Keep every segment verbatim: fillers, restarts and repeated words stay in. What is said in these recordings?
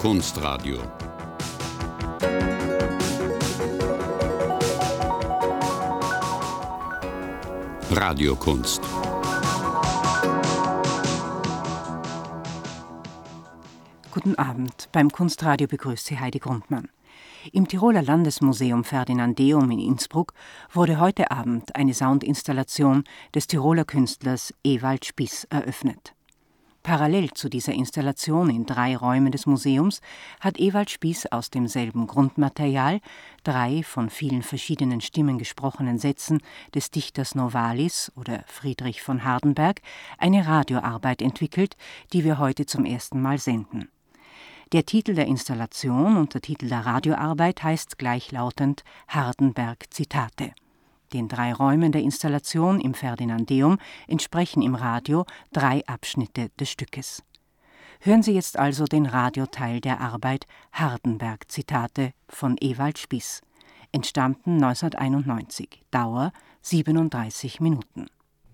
Kunstradio. Radiokunst. Guten Abend. Beim Kunstradio begrüßt Sie Heidi Grundmann. Im Tiroler Landesmuseum Ferdinandeum in Innsbruck wurde heute Abend eine Soundinstallation des Tiroler Künstlers Ewald Spiess eröffnet. Parallel zu dieser Installation in drei Räumen des Museums hat Ewald Spiess aus demselben Grundmaterial, drei von vielen verschiedenen Stimmen gesprochenen Sätzen des Dichters Novalis oder Friedrich von Hardenberg, eine Radioarbeit entwickelt, die wir heute zum ersten Mal senden. Der Titel der Installation und der Titel der Radioarbeit heißt gleichlautend Hardenberg-Zitate. Den drei Räumen der Installation im Ferdinandeum entsprechen im Radio drei Abschnitte des Stückes. Hören Sie jetzt also den Radioteil der Arbeit Hardenberg-Zitate von Ewald Spiess, entstanden neunzehnhunderteinundneunzig, Dauer siebenunddreißig Minuten.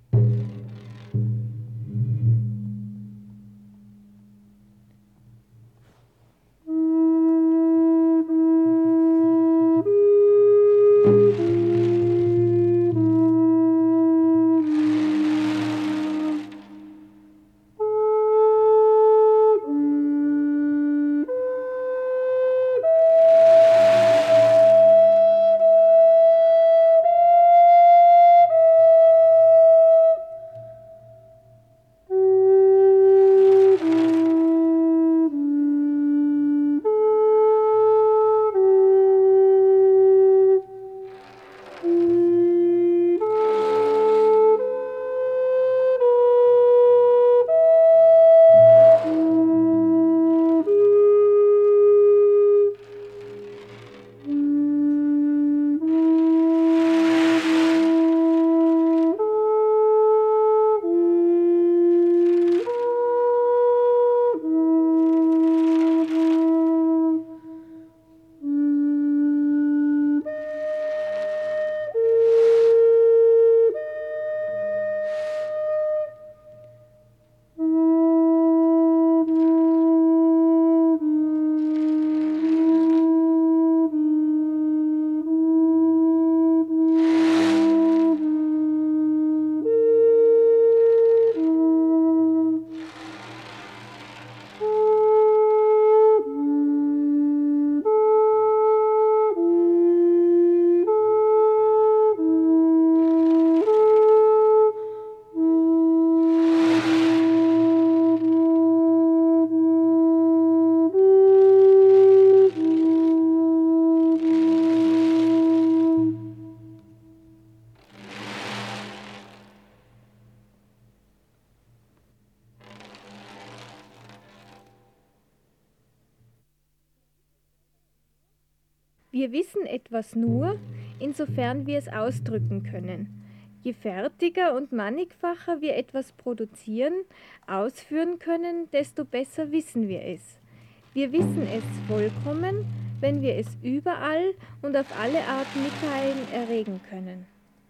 Wir wissen etwas nur, insofern wir es ausdrücken können. Je fertiger und mannigfacher wir etwas produzieren, ausführen können, desto besser wissen wir es. Wir wissen es vollkommen, wenn wir es überall und auf alle Art mitteilen, erregen können.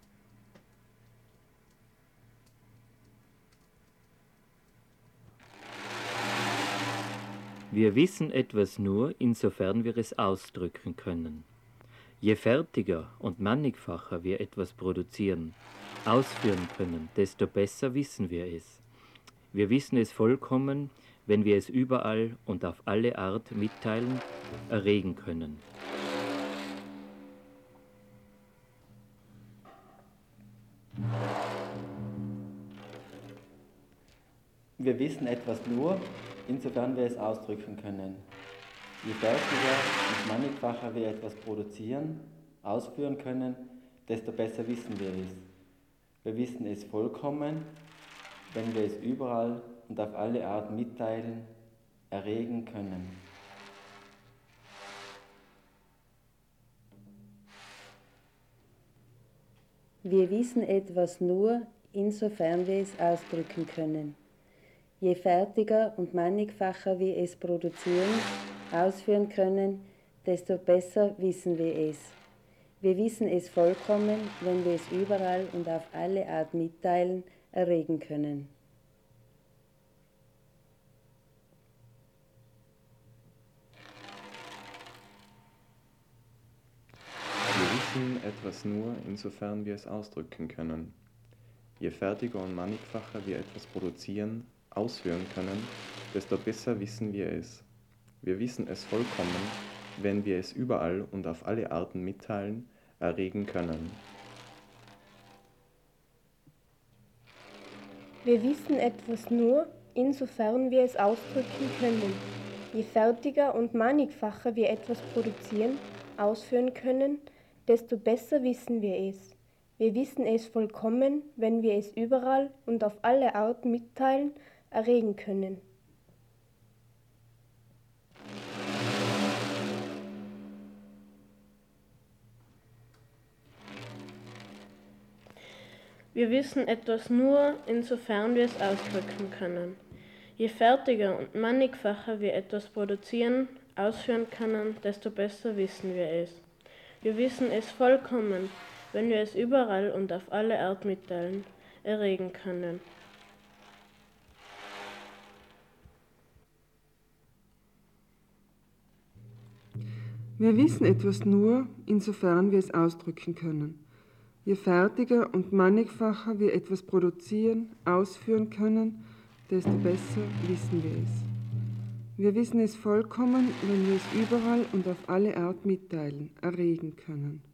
Wir wissen etwas nur, insofern wir es ausdrücken können. Je fertiger und mannigfacher wir etwas produzieren, ausführen können, desto besser wissen wir es. Wir wissen es vollkommen, wenn wir es überall und auf alle Art mitteilen, erregen können. Wir wissen etwas nur, insofern wir es ausdrücken können. Je fertiger und mannigfacher wir etwas produzieren, ausführen können, desto besser wissen wir es. Wir wissen es vollkommen, wenn wir es überall und auf alle Art mitteilen, erregen können. Wir wissen etwas nur, insofern wir es ausdrücken können. Je fertiger und mannigfacher wir es produzieren, ausführen können, desto besser wissen wir es. Wir wissen es vollkommen, wenn wir es überall und auf alle Art mitteilen, erregen können. wissen etwas nur, insofern wir es ausdrücken können. Je fertiger und mannigfacher wir etwas produzieren, ausführen können, desto besser wissen wir es. Wir wissen es vollkommen, wenn wir es überall und auf alle Arten mitteilen, erregen können. Wir wissen etwas nur, insofern wir es ausdrücken können. Je fertiger und mannigfacher wir etwas produzieren, ausführen können, desto besser wissen wir es. Wir wissen es vollkommen, wenn wir es überall und auf alle Art mitteilen, erregen können. Wir wissen etwas nur, insofern wir es ausdrücken können. Je fertiger und mannigfacher wir etwas produzieren, ausführen können, desto besser wissen wir es. Wir wissen es vollkommen, wenn wir es überall und auf alle Art mitteilen, erregen können. Wir wissen etwas nur, insofern wir es ausdrücken können. Je fertiger und mannigfacher wir etwas produzieren, ausführen können, desto besser wissen wir es. Wir wissen es vollkommen, wenn wir es überall und auf alle Art mitteilen, erregen können.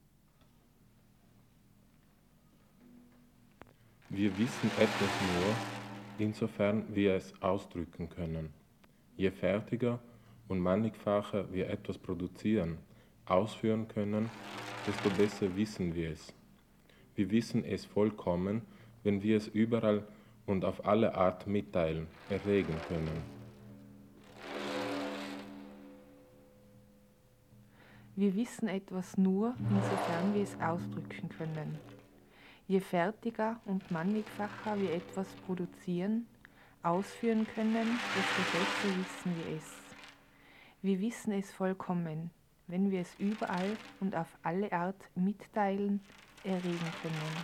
Wir wissen etwas nur, insofern wir es ausdrücken können. Je fertiger und mannigfacher wir etwas produzieren, ausführen können, desto besser wissen wir es. Wir wissen es vollkommen, wenn wir es überall und auf alle Art mitteilen, erregen können. Wir wissen etwas nur, insofern wir es ausdrücken können. Je fertiger und mannigfacher wir etwas produzieren, ausführen können, desto besser wissen wir es. Wir wissen es vollkommen, wenn wir es überall und auf alle Art mitteilen, erregen können.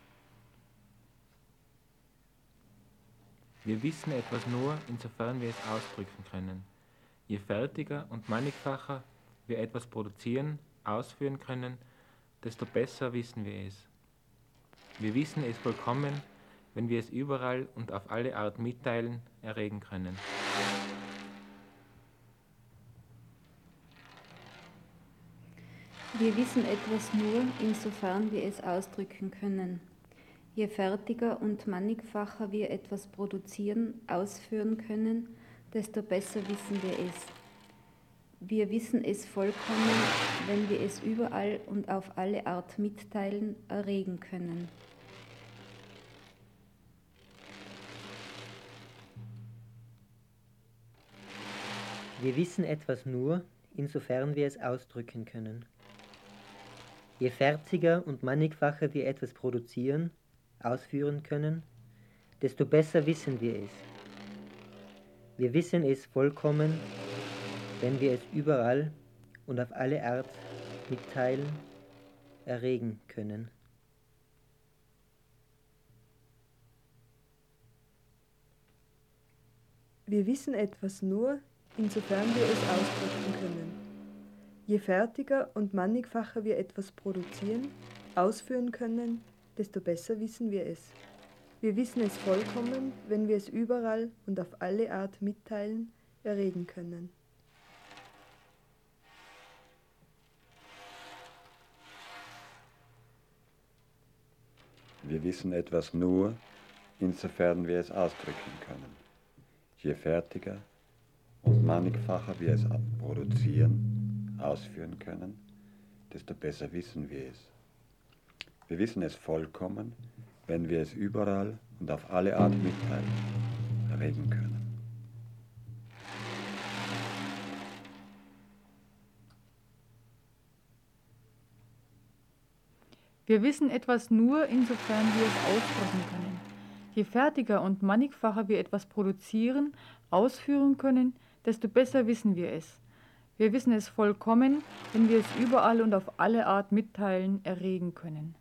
Wir wissen etwas nur, insofern wir es ausdrücken können. Je fertiger und mannigfacher wir etwas produzieren, ausführen können, desto besser wissen wir es. Wir wissen es vollkommen, wenn wir es überall und auf alle Art mitteilen, erregen können. Wir wissen etwas nur, insofern wir es ausdrücken können. Je fertiger und mannigfacher wir etwas produzieren, ausführen können, desto besser wissen wir es. Wir wissen es vollkommen, wenn wir es überall und auf alle Art mitteilen, erregen können. Wir wissen etwas nur, insofern wir es ausdrücken können. Je fertiger und mannigfacher wir etwas produzieren, ausführen können, desto besser wissen wir es. Wir wissen es vollkommen, wenn wir es überall und auf alle Art mitteilen, erregen können. Wir wissen etwas nur, insofern wir es ausdrücken können. Je fertiger und mannigfacher wir etwas produzieren, ausführen können, desto besser wissen wir es. Wir wissen es vollkommen, wenn wir es überall und auf alle Art mitteilen, erregen können. Wir wissen etwas nur, insofern wir es ausdrücken können. Je fertiger und mannigfacher wir es produzieren, ausführen können, desto besser wissen wir es. Wir wissen es vollkommen, wenn wir es überall und auf alle Art mitteilen, erregen können. Wir wissen etwas nur, insofern wir es ausdrücken können. Je fertiger und mannigfacher wir etwas produzieren, ausführen können, desto besser wissen wir es. Wir wissen es vollkommen, wenn wir es überall und auf alle Art mitteilen, erregen können.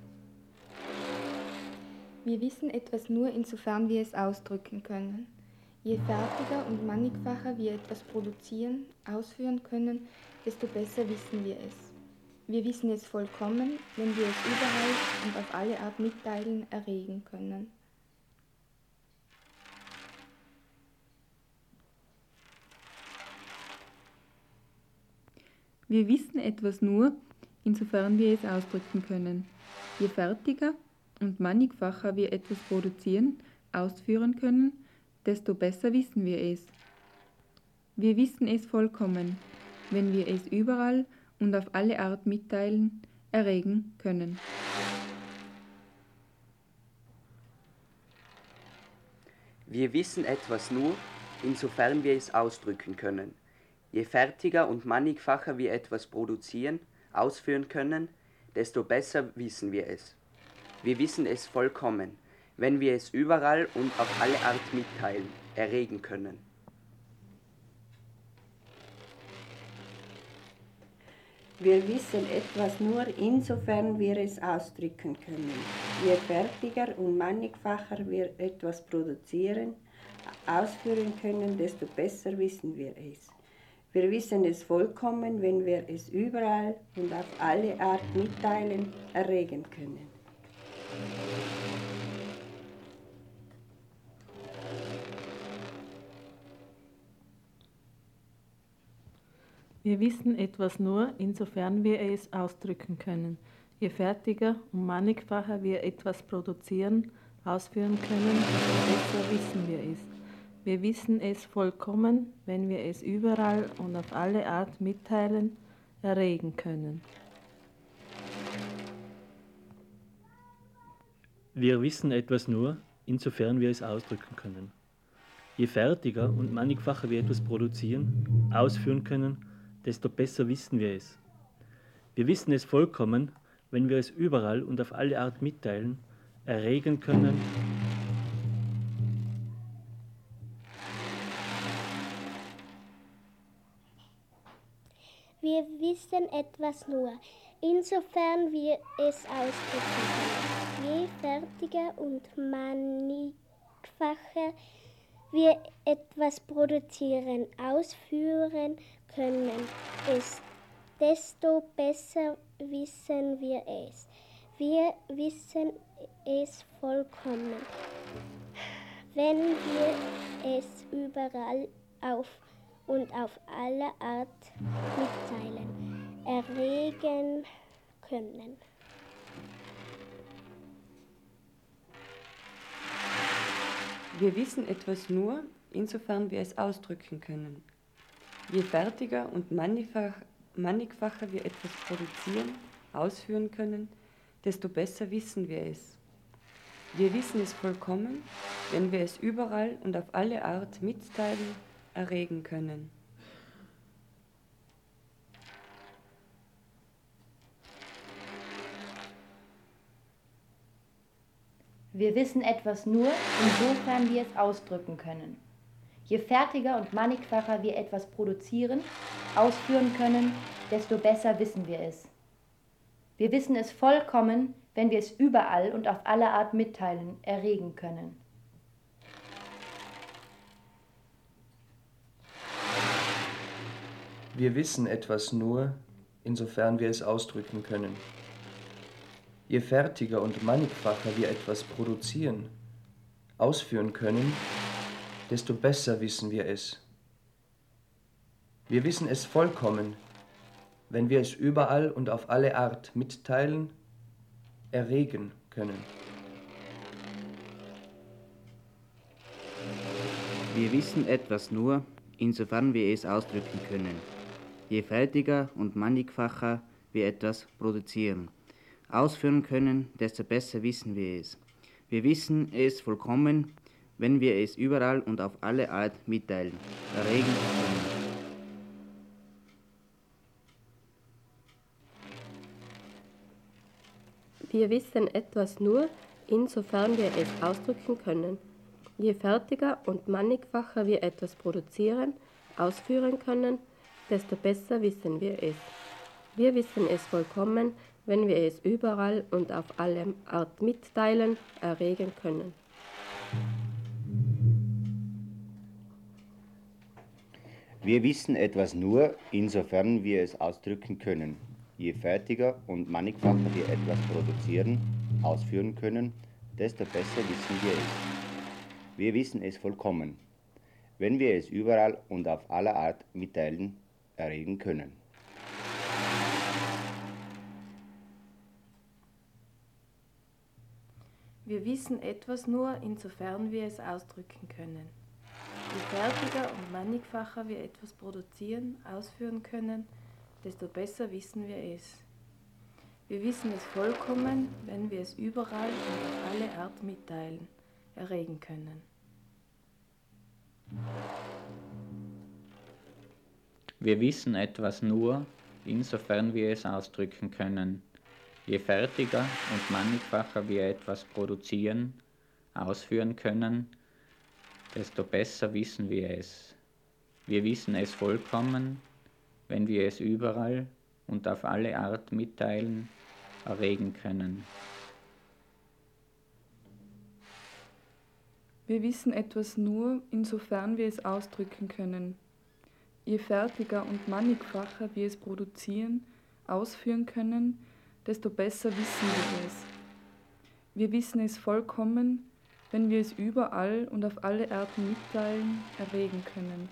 Wir wissen etwas nur, insofern wir es ausdrücken können. Je fertiger und mannigfacher wir etwas produzieren, ausführen können, desto besser wissen wir es. Wir wissen es vollkommen, wenn wir es überall und auf alle Art mitteilen, erregen können. Wir wissen etwas nur, insofern wir es ausdrücken können. Je fertiger und mannigfacher wir etwas produzieren, ausführen können, desto besser wissen wir es. Wir wissen es vollkommen, wenn wir es überall und auf alle Art mitteilen, erregen können. Wir wissen etwas nur, insofern wir es ausdrücken können. Je fertiger und mannigfacher wir etwas produzieren, ausführen können, desto besser wissen wir es. Wir wissen es vollkommen, wenn wir es überall und auf alle Art mitteilen, erregen können. Wir wissen etwas nur, insofern wir es ausdrücken können. Je fertiger und mannigfacher wir etwas produzieren, ausführen können, desto besser wissen wir es. Wir wissen es vollkommen, wenn wir es überall und auf alle Art mitteilen, erregen können. Wir wissen etwas nur, insofern wir es ausdrücken können. Je fertiger und mannigfacher wir etwas produzieren, ausführen können, desto besser wissen wir es. Wir wissen es vollkommen, wenn wir es überall und auf alle Art mitteilen, erregen können. Wir wissen etwas nur, insofern wir es ausdrücken können. Je fertiger und mannigfacher wir etwas produzieren, ausführen können, desto besser wissen wir es. Wir wissen es vollkommen, wenn wir es überall und auf alle Art mitteilen, erregen können. Wir wissen etwas nur, insofern wir es ausdrücken können. Je fertiger und mannigfacher wir etwas produzieren, ausführen können, es, desto besser wissen wir es. Wir wissen es vollkommen, wenn wir es überall auf und auf alle Art mitteilen, erregen können. Wir wissen etwas nur, insofern wir es ausdrücken können. Je fertiger und mannigfach, mannigfacher wir etwas produzieren, ausführen können, desto besser wissen wir es. Wir wissen es vollkommen, wenn wir es überall und auf alle Art mitteilen, erregen können. Wir wissen etwas nur, insofern wir es ausdrücken können. Je fertiger und mannigfacher wir etwas produzieren, ausführen können, desto besser wissen wir es. Wir wissen es vollkommen, wenn wir es überall und auf alle Art mitteilen, erregen können. Wir wissen etwas nur, insofern wir es ausdrücken können. Je fertiger und mannigfacher wir etwas produzieren, ausführen können, desto besser wissen wir es. Wir wissen es vollkommen, wenn wir es überall und auf alle Art mitteilen, erregen können. Wir wissen etwas nur, insofern wir es ausdrücken können. Je fertiger und mannigfacher wir etwas produzieren, ausführen können, desto besser wissen wir es. Wir wissen es vollkommen, wenn wir es überall und auf alle Art mitteilen, erregen können. Wir wissen etwas nur, insofern wir es ausdrücken können. Je fertiger und mannigfacher wir etwas produzieren, ausführen können, desto besser wissen wir es. Wir wissen es vollkommen, wenn wir es überall und auf alle Art mitteilen, erregen können. Wir wissen etwas nur, insofern wir es ausdrücken können. Je fertiger und mannigfacher wir etwas produzieren, ausführen können, desto besser wissen wir es. Wir wissen es vollkommen, wenn wir es überall und auf alle Art mitteilen, erregen können. Wir wissen etwas nur, insofern wir es ausdrücken können. Je fertiger und mannigfacher wir etwas produzieren, ausführen können, desto besser wissen wir es. Wir wissen es vollkommen, wenn wir es überall und auf alle Art mitteilen, erregen können. Wir wissen etwas nur, insofern wir es ausdrücken können. Je fertiger und mannigfacher wir etwas produzieren, ausführen können, desto besser wissen wir es. Wir wissen es vollkommen, wenn wir es überall und auf alle Art mitteilen, erregen können. Wir wissen etwas nur, insofern wir es ausdrücken können. Je fertiger und mannigfacher wir es produzieren, ausführen können, desto besser wissen wir es. Wir wissen es vollkommen, wenn wir es überall und auf alle Arten mitteilen, erregen können.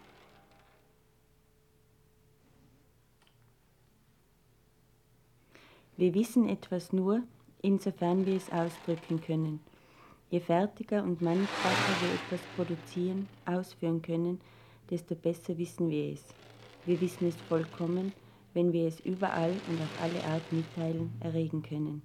Wir wissen etwas nur, insofern wir es ausdrücken können. Je fertiger und mannigfacher wir etwas produzieren, ausführen können, desto besser wissen wir es. Wir wissen es vollkommen, wenn wir es überall und auf alle Art mitteilen, erregen können.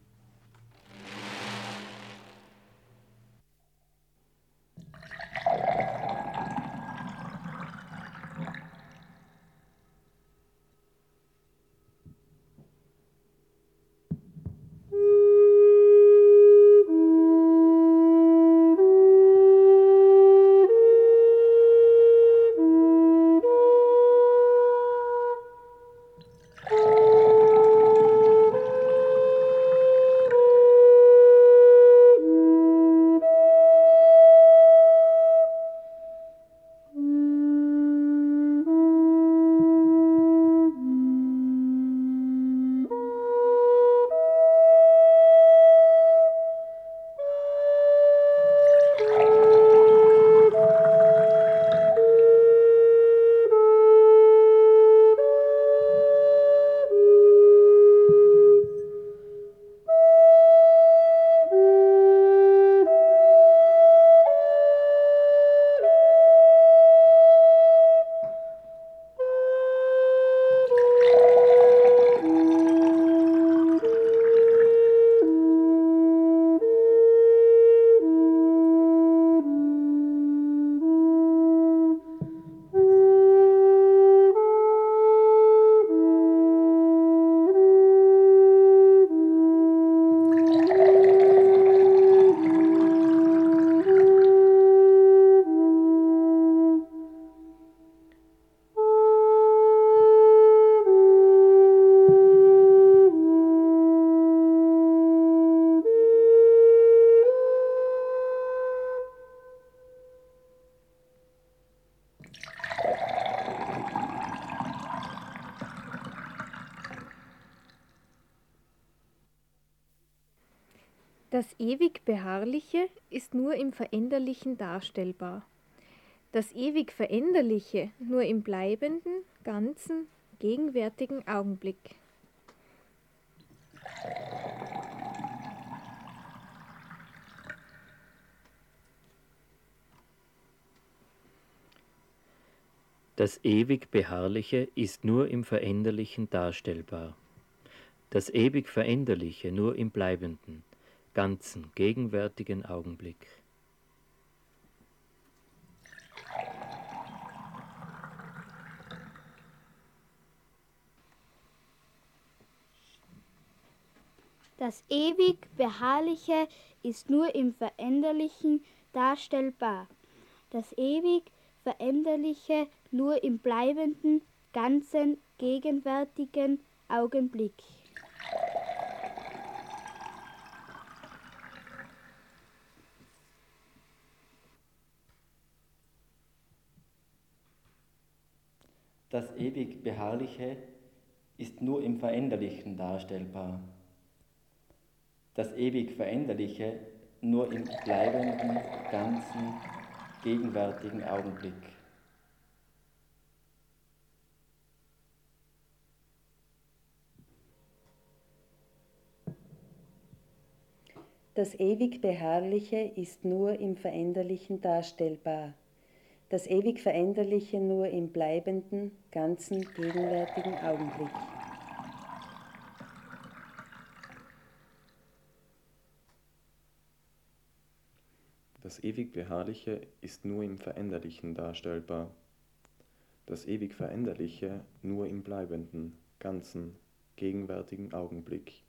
Das ewig Beharrliche ist nur im Veränderlichen darstellbar. Das ewig Veränderliche nur im bleibenden, ganzen, gegenwärtigen Augenblick. Das ewig Beharrliche ist nur im Veränderlichen darstellbar. Das ewig Veränderliche nur im bleibenden, ganzen, gegenwärtigen Augenblick. Das ewig Beharrliche ist nur im Veränderlichen darstellbar. Das ewig Veränderliche nur im bleibenden, ganzen, gegenwärtigen Augenblick. Das ewig Beharrliche ist nur im Veränderlichen darstellbar. Das ewig Veränderliche nur im bleibenden, ganzen, gegenwärtigen Augenblick. Das ewig Beharrliche ist nur im Veränderlichen darstellbar. Das ewig Veränderliche nur im bleibenden, ganzen, gegenwärtigen Augenblick. Das ewig Beharrliche ist nur im Veränderlichen darstellbar. Das ewig Veränderliche nur im bleibenden, ganzen, gegenwärtigen Augenblick.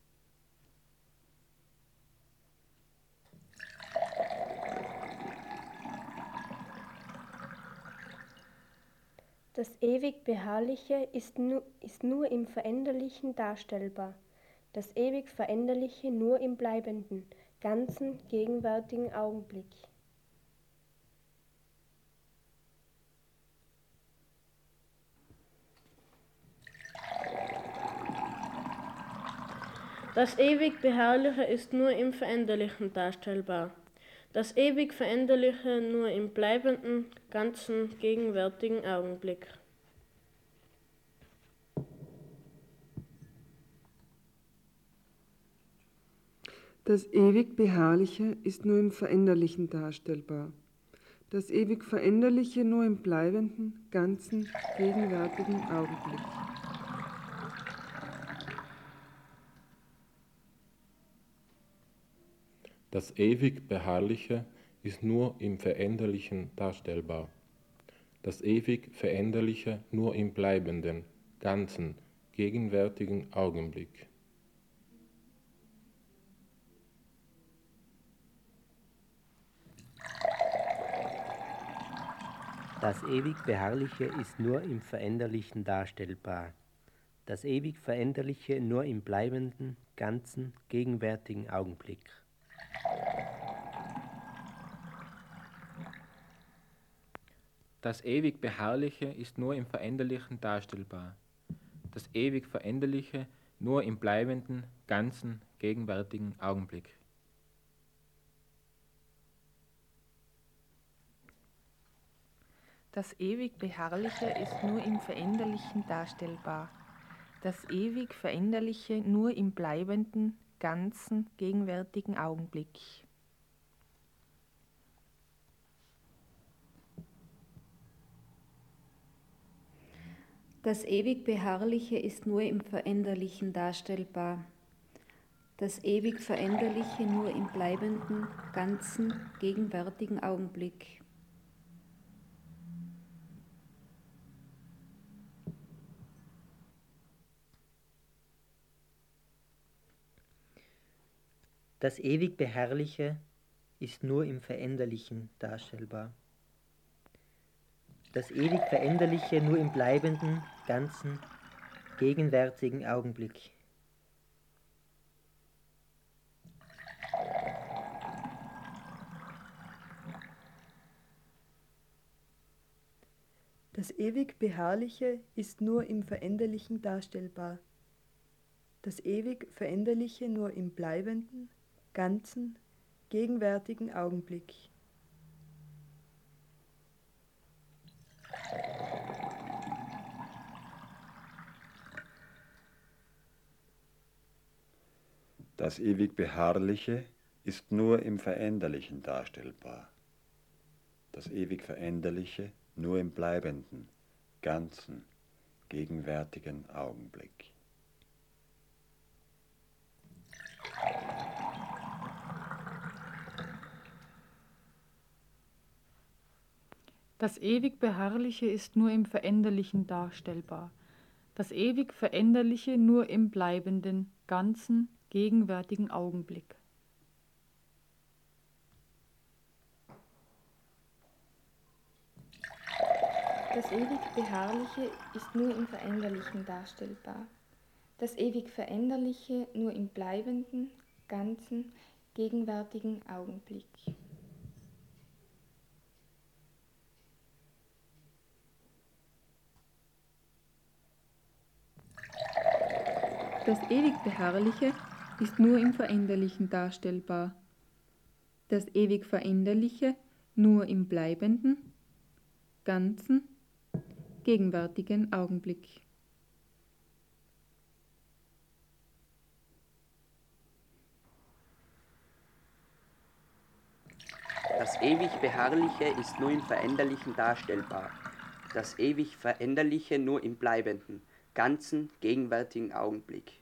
Das ewig Beharrliche ist nur, ist nur im Veränderlichen darstellbar. Das ewig Veränderliche nur im bleibenden, ganzen, gegenwärtigen Augenblick. Das ewig Beharrliche ist nur im Veränderlichen darstellbar. Das ewig Veränderliche nur im bleibenden, ganzen, gegenwärtigen Augenblick. Das ewig Beharrliche ist nur im Veränderlichen darstellbar. Das ewig Veränderliche nur im bleibenden, ganzen, gegenwärtigen Augenblick. Das ewig Beharrliche ist nur im Veränderlichen darstellbar. Das ewig Veränderliche nur im bleibenden, ganzen, gegenwärtigen Augenblick. Das ewig Beharrliche ist nur im Veränderlichen darstellbar. Das ewig Veränderliche nur im bleibenden, ganzen, gegenwärtigen Augenblick. Das ewig Beharrliche ist nur im Veränderlichen darstellbar. Das ewig Veränderliche nur im bleibenden, ganzen, gegenwärtigen Augenblick. Das ewig Beharrliche ist nur im Veränderlichen darstellbar. Das ewig Veränderliche nur im bleibenden, ganzen, gegenwärtigen Augenblick. Das ewig Beharrliche ist nur im Veränderlichen darstellbar. Das ewig Veränderliche nur im bleibenden, ganzen, gegenwärtigen Augenblick. Das ewig Beharrliche ist nur im Veränderlichen darstellbar. Das ewig Veränderliche nur im bleibenden, ganzen, gegenwärtigen Augenblick. Das ewig Beharrliche ist nur im Veränderlichen darstellbar. Das ewig Veränderliche nur im bleibenden, ganzen, gegenwärtigen Augenblick. Das ewig Beharrliche ist nur im Veränderlichen darstellbar. Das ewig Veränderliche nur im bleibenden, ganzen, gegenwärtigen Augenblick. Das ewig Beharrliche ist nur im Veränderlichen darstellbar. Das ewig Veränderliche nur im bleibenden, ganzen, gegenwärtigen Augenblick. Das ewig Beharrliche ist nur im Veränderlichen darstellbar. Das ewig Veränderliche nur im bleibenden, ganzen, gegenwärtigen Augenblick. Das ewig Beharrliche ist nur im Veränderlichen darstellbar. Das ewig Veränderliche nur im bleibenden, ganzen, gegenwärtigen Augenblick. Das ewig Beharrliche ist nur im Veränderlichen darstellbar. Das ewig Veränderliche nur im bleibenden, ganzen, gegenwärtigen Augenblick.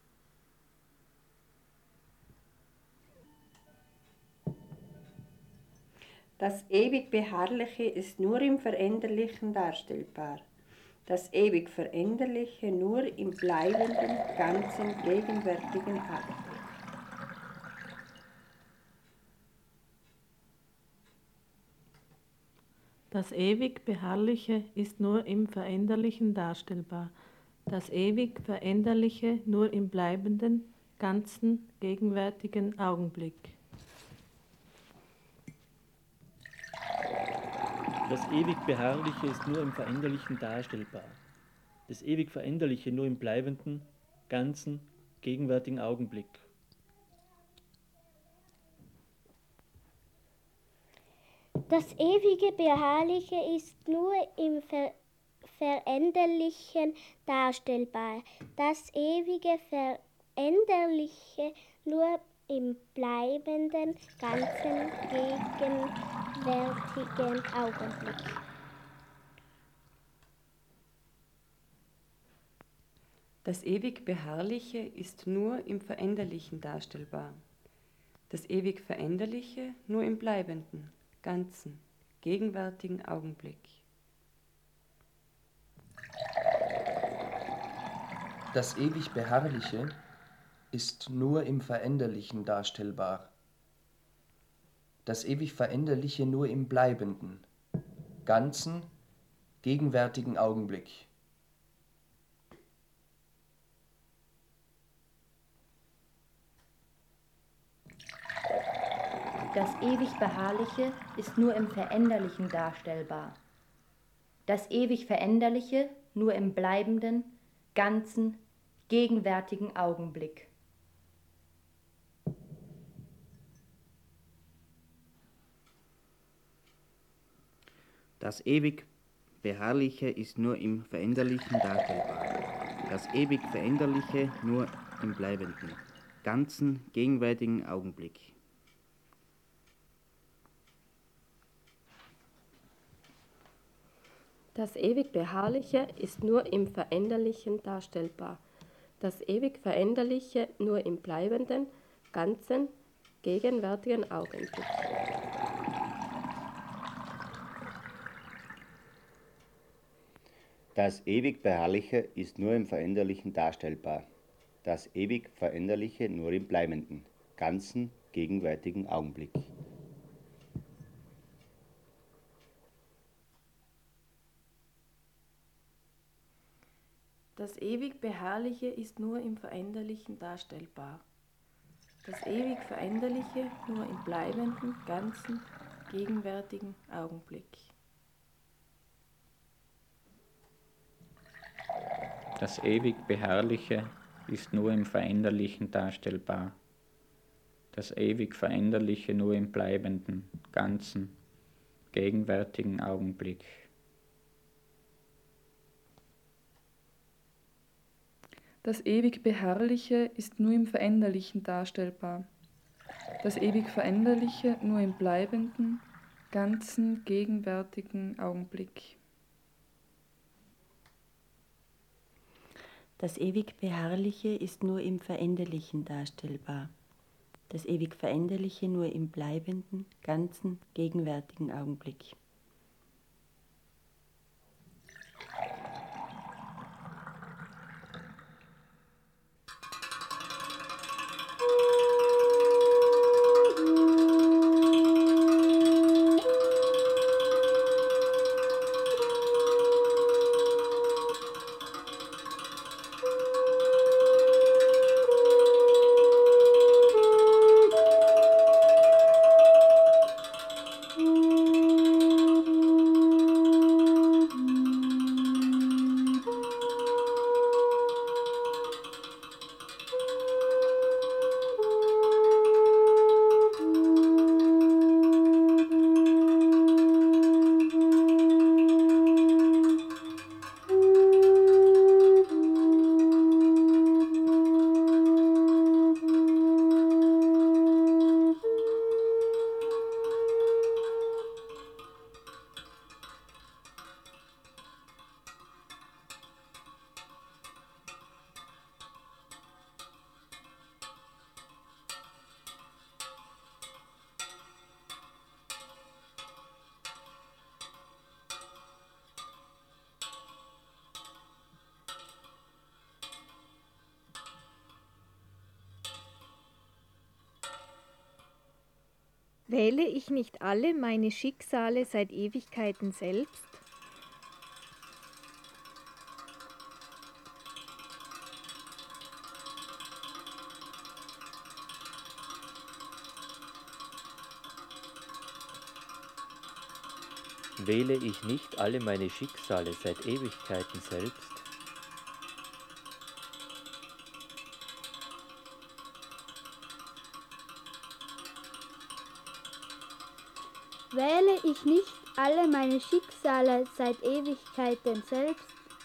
Das ewig Beharrliche ist nur im Veränderlichen darstellbar. Das ewig Veränderliche nur im bleibenden, ganzen, gegenwärtigen Augenblick. Das ewig Beharrliche ist nur im Veränderlichen darstellbar. Das ewig Veränderliche nur im bleibenden, ganzen, gegenwärtigen Augenblick. Das ewig Beharrliche ist nur im Veränderlichen darstellbar. Das ewig Veränderliche nur im bleibenden, ganzen, gegenwärtigen Augenblick. Das ewige Beharrliche ist nur im Ver Veränderlichen darstellbar. Das ewige Veränderliche nur im bleibenden, ganzen, gegenwärtigen Augenblick. Das ewig Beharrliche ist nur im Veränderlichen darstellbar. Das ewig Veränderliche nur im bleibenden, ganzen, gegenwärtigen Augenblick. Das ewig Beharrliche ist nur im Veränderlichen darstellbar. Das ewig Veränderliche nur im bleibenden, ganzen, gegenwärtigen Augenblick. Das ewig Beharrliche ist nur im Veränderlichen darstellbar. Das ewig Veränderliche nur im bleibenden, ganzen, gegenwärtigen Augenblick. Das ewig Beharrliche ist nur im Veränderlichen darstellbar. Das ewig Veränderliche nur im bleibenden, ganzen, gegenwärtigen Augenblick. Das ewig Beharrliche ist nur im Veränderlichen darstellbar. Das ewig Veränderliche nur im bleibenden, ganzen, gegenwärtigen Augenblick. Das ewig Beharrliche ist nur im Veränderlichen darstellbar. Das ewig Veränderliche nur im bleibenden, ganzen, gegenwärtigen Augenblick. Das ewig Beharrliche ist nur im Veränderlichen darstellbar. Das ewig Veränderliche nur im bleibenden, ganzen, gegenwärtigen Augenblick. Das ewig Beharrliche ist nur im Veränderlichen darstellbar. Das ewig Veränderliche nur im bleibenden, ganzen, gegenwärtigen Augenblick. Das ewig Beharrliche ist nur im Veränderlichen darstellbar. Das ewig Veränderliche nur im bleibenden, ganzen, gegenwärtigen Augenblick. Das ewig Beharrliche ist nur im Veränderlichen darstellbar. Das ewig Veränderliche nur im bleibenden, ganzen, gegenwärtigen Augenblick. Wähle ich nicht alle meine Schicksale seit Ewigkeiten selbst? Wähle ich nicht alle meine Schicksale seit Ewigkeiten selbst? Wähle ich nicht alle meine Schicksale seit Ewigkeiten selbst?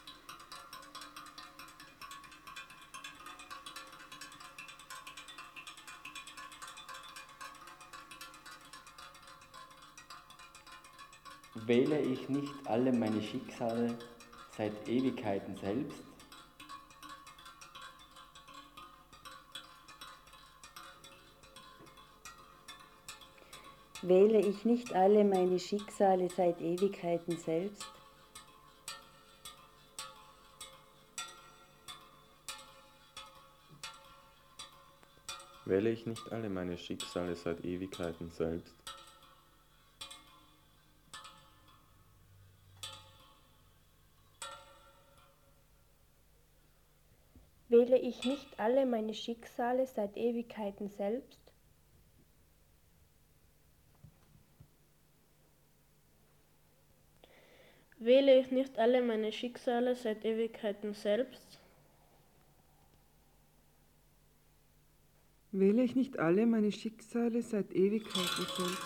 Wähle ich nicht alle meine Schicksale seit Ewigkeiten selbst? Wähle ich nicht alle meine Schicksale seit Ewigkeiten selbst? Wähle ich nicht alle meine Schicksale seit Ewigkeiten selbst? Wähle ich nicht alle meine Schicksale seit Ewigkeiten selbst? Wähle ich nicht alle meine Schicksale seit Ewigkeiten selbst? Wähle ich nicht alle meine Schicksale seit Ewigkeiten selbst?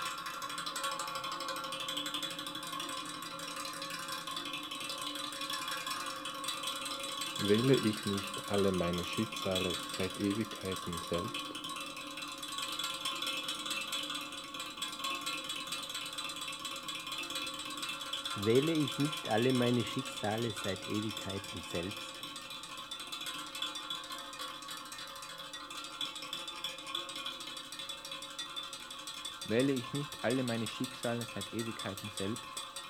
Wähle ich nicht alle meine Schicksale seit Ewigkeiten selbst? Wähle ich nicht alle meine Schicksale seit Ewigkeiten selbst? Wähle ich nicht alle meine Schicksale seit Ewigkeiten selbst?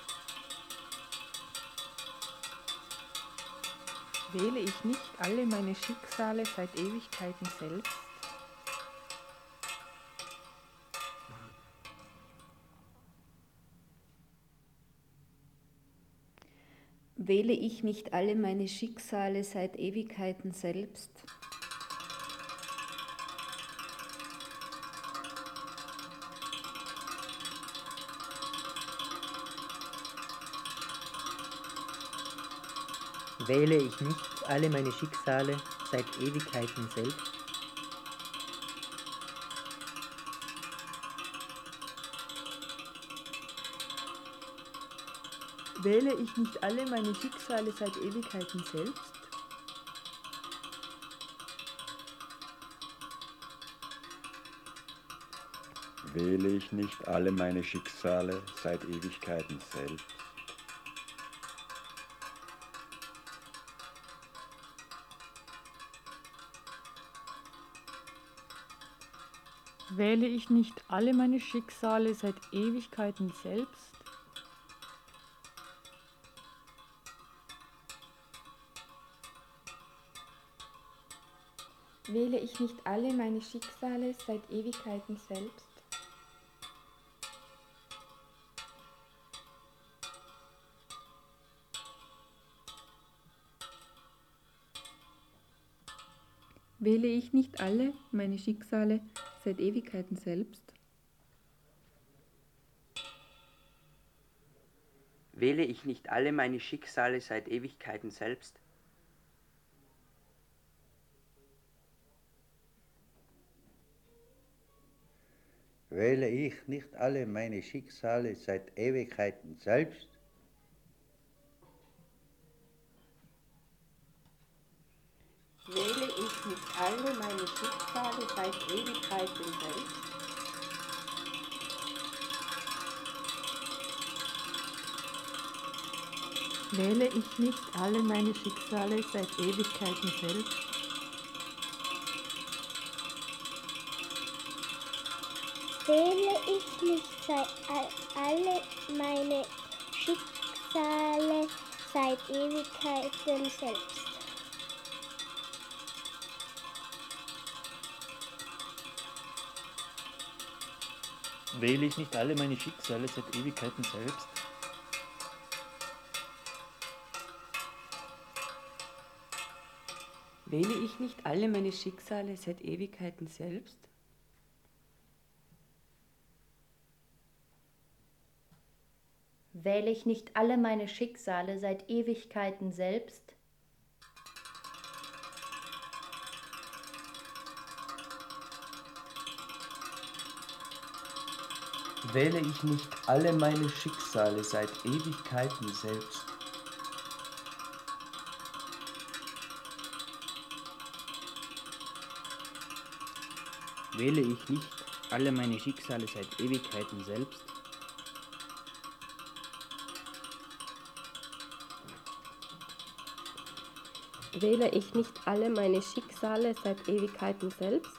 Wähle ich nicht alle meine Schicksale seit Ewigkeiten selbst? Wähle ich nicht alle meine Schicksale seit Ewigkeiten selbst? Wähle ich nicht alle meine Schicksale seit Ewigkeiten selbst? Wähle ich nicht alle meine Schicksale seit Ewigkeiten selbst? Wähle ich nicht alle meine Schicksale seit Ewigkeiten selbst? Wähle ich nicht alle meine Schicksale seit Ewigkeiten selbst? Wähle ich nicht alle meine Schicksale seit Ewigkeiten selbst? Wähle ich nicht alle meine Schicksale seit Ewigkeiten selbst? Wähle ich nicht alle meine Schicksale seit Ewigkeiten selbst? Wähle ich nicht alle meine Schicksale seit Ewigkeiten selbst? Wähle ich nicht alle meine Schicksale seit Ewigkeiten selbst? Wähle ich nicht alle meine Schicksale seit Ewigkeiten selbst? Wähle ich nicht seit alle meine Schicksale seit Ewigkeiten selbst? Wähle ich nicht alle meine Schicksale seit Ewigkeiten selbst? Wähle ich nicht alle meine Schicksale seit Ewigkeiten selbst? Wähle ich nicht alle meine Schicksale seit Ewigkeiten selbst? Wähle ich nicht alle meine Schicksale seit Ewigkeiten selbst? Wähle ich nicht alle meine Schicksale seit Ewigkeiten selbst? Wähle ich nicht alle meine Schicksale seit Ewigkeiten selbst?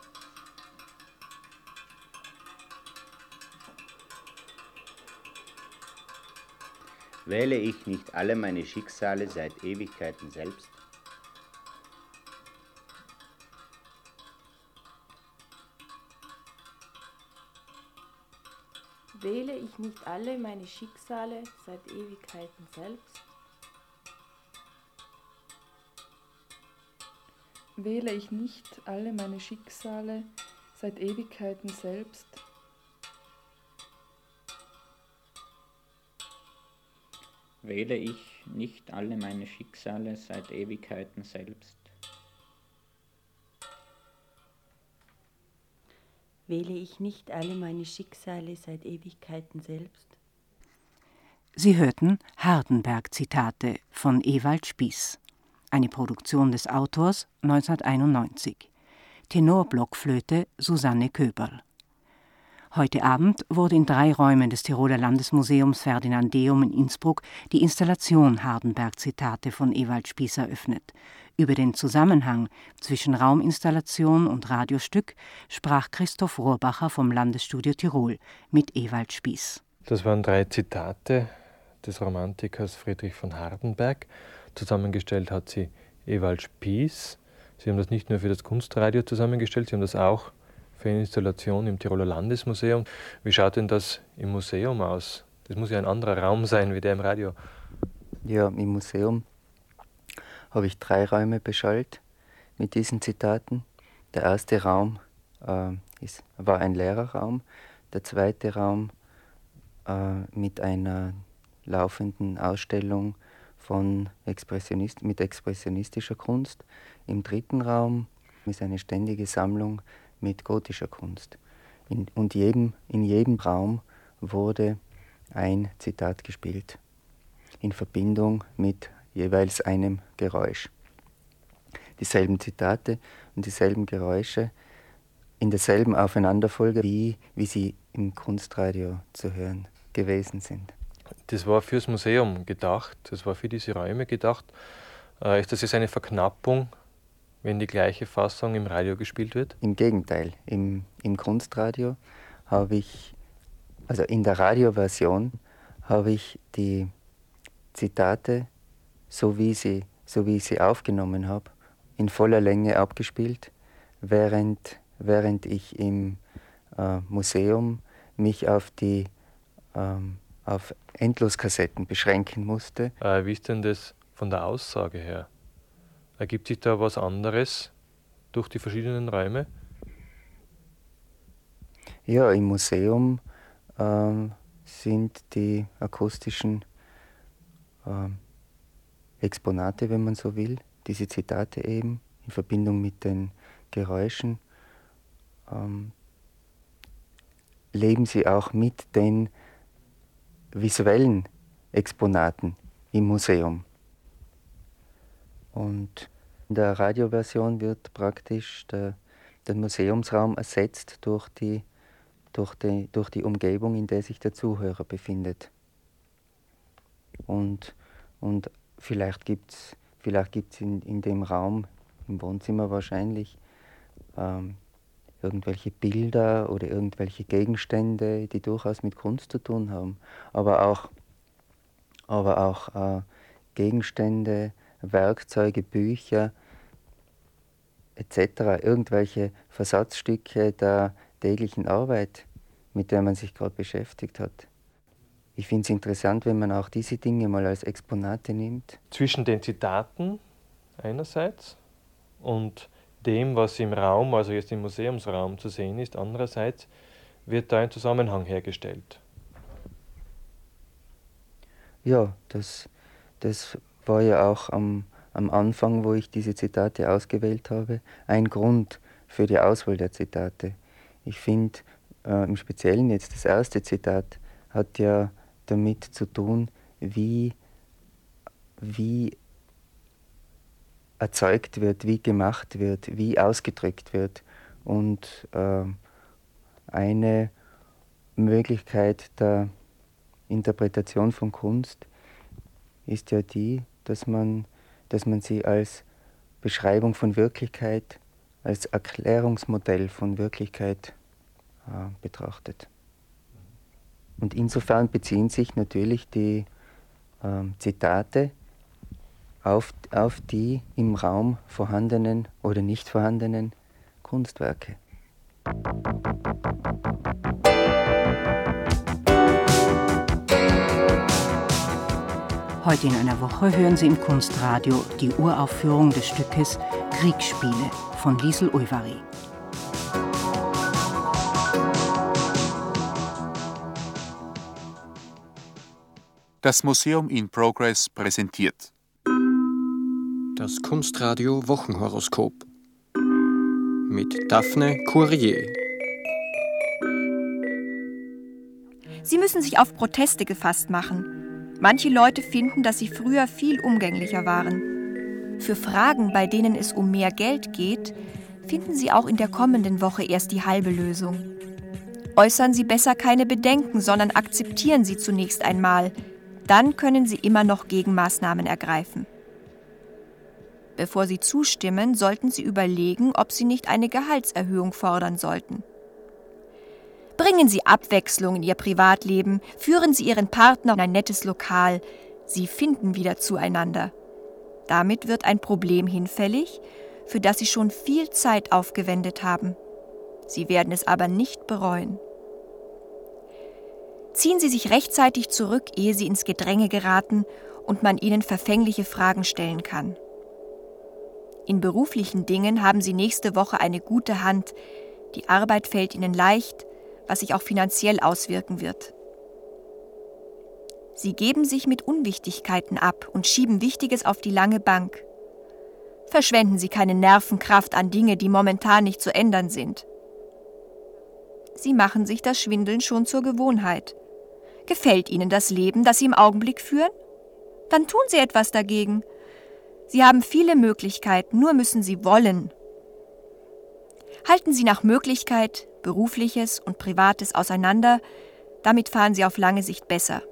Wähle ich nicht alle meine Schicksale seit Ewigkeiten selbst? Wähle ich nicht alle meine Schicksale seit Ewigkeiten selbst? Wähle ich nicht alle meine Schicksale seit Ewigkeiten selbst? Wähle ich nicht alle meine Schicksale seit Ewigkeiten selbst? Wähle ich nicht alle meine Schicksale seit Ewigkeiten selbst? Sie hörten Hardenberg-Zitate von Ewald Spieß. Eine Produktion des Autors neunzehnhunderteinundneunzig. Tenorblockflöte Susanne Köberl. Heute Abend wurde in drei Räumen des Tiroler Landesmuseums Ferdinandeum in Innsbruck die Installation Hardenberg-Zitate von Ewald Spieß eröffnet. Über den Zusammenhang zwischen Rauminstallation und Radiostück sprach Christoph Rohrbacher vom Landesstudio Tirol mit Ewald Spieß. Das waren drei Zitate des Romantikers Friedrich von Hardenberg. Zusammengestellt hat sie Ewald Spieß. Sie haben das nicht nur für das Kunstradio zusammengestellt, Sie haben das auch für eine Installation im Tiroler Landesmuseum. Wie schaut denn das im Museum aus? Das muss ja ein anderer Raum sein wie der im Radio. Ja, im Museum habe ich drei Räume beschallt mit diesen Zitaten. Der erste Raum äh, ist, war ein Lehrerraum, der zweite Raum äh, mit einer laufenden Ausstellung von Expressionist mit expressionistischer Kunst. Im dritten Raum ist eine ständige Sammlung mit gotischer Kunst. In, und jedem, in jedem Raum wurde ein Zitat gespielt, in Verbindung mit jeweils einem Geräusch. Dieselben Zitate und dieselben Geräusche in derselben Aufeinanderfolge, wie, wie sie im Kunstradio zu hören gewesen sind. Das war fürs Museum gedacht, das war für diese Räume gedacht. Ist das jetzt eine Verknappung, wenn die gleiche Fassung im Radio gespielt wird? Im Gegenteil, im, im Kunstradio habe ich, also in der Radioversion, habe ich die Zitate, so wie, sie, so wie ich sie aufgenommen habe, in voller Länge abgespielt, während, während ich im äh, Museum mich auf die ähm, auf Endloskassetten beschränken musste. Äh, wie ist denn das von der Aussage her? Ergibt sich da was anderes durch die verschiedenen Räume? Ja, im Museum ähm, sind die akustischen ähm, Exponate, wenn man so will, diese Zitate eben, in Verbindung mit den Geräuschen, ähm, leben sie auch mit den visuellen Exponaten im Museum. Und in der Radioversion wird praktisch der, der Museumsraum ersetzt durch die, durch, die, durch die Umgebung, in der sich der Zuhörer befindet. Und, und vielleicht gibt es vielleicht gibt's in, in dem Raum, im Wohnzimmer wahrscheinlich, ähm, irgendwelche Bilder oder irgendwelche Gegenstände, die durchaus mit Kunst zu tun haben, aber auch, aber auch äh, Gegenstände, Werkzeuge, Bücher et cetera, irgendwelche Versatzstücke der täglichen Arbeit mit der man sich gerade beschäftigt hat. Ich finde es interessant, wenn man auch diese Dinge mal als Exponate nimmt. Zwischen den Zitaten einerseits und dem, was im Raum, also jetzt im Museumsraum zu sehen ist, andererseits wird da ein Zusammenhang hergestellt. Ja, das, das war ja auch am, am Anfang, wo ich diese Zitate ausgewählt habe, ein Grund für die Auswahl der Zitate. Ich finde, äh, im Speziellen jetzt das erste Zitat hat ja damit zu tun, wie, wie erzeugt wird, wie gemacht wird, wie ausgedrückt wird. Und äh, eine Möglichkeit der Interpretation von Kunst ist ja die, dass man, dass man sie als Beschreibung von Wirklichkeit, als Erklärungsmodell von Wirklichkeit äh, betrachtet. Und insofern beziehen sich natürlich die äh, Zitate auf, auf die im Raum vorhandenen oder nicht vorhandenen Kunstwerke. Heute in einer Woche hören Sie im Kunstradio die Uraufführung des Stückes Kriegsspiele von Liesl Ulvari. Das Museum in Progress präsentiert das Kunstradio Wochenhoroskop mit Daphne Courier. Sie müssen sich auf Proteste gefasst machen. Manche Leute finden, dass sie früher viel umgänglicher waren. Für Fragen, bei denen es um mehr Geld geht, finden Sie auch in der kommenden Woche erst die halbe Lösung. Äußern Sie besser keine Bedenken, sondern akzeptieren Sie zunächst einmal. Dann können Sie immer noch Gegenmaßnahmen ergreifen. Bevor Sie zustimmen, sollten Sie überlegen, ob Sie nicht eine Gehaltserhöhung fordern sollten. Bringen Sie Abwechslung in Ihr Privatleben, führen Sie Ihren Partner in ein nettes Lokal. Sie finden wieder zueinander. Damit wird ein Problem hinfällig, für das Sie schon viel Zeit aufgewendet haben. Sie werden es aber nicht bereuen. Ziehen Sie sich rechtzeitig zurück, ehe Sie ins Gedränge geraten und man Ihnen verfängliche Fragen stellen kann. In beruflichen Dingen haben Sie nächste Woche eine gute Hand. Die Arbeit fällt Ihnen leicht, was sich auch finanziell auswirken wird. Sie geben sich mit Unwichtigkeiten ab und schieben Wichtiges auf die lange Bank. Verschwenden Sie keine Nervenkraft an Dinge, die momentan nicht zu ändern sind. Sie machen sich das Schwindeln schon zur Gewohnheit. Gefällt Ihnen das Leben, das Sie im Augenblick führen? Dann tun Sie etwas dagegen. Sie haben viele Möglichkeiten, nur müssen Sie wollen. Halten Sie nach Möglichkeit Berufliches und Privates auseinander, damit fahren Sie auf lange Sicht besser.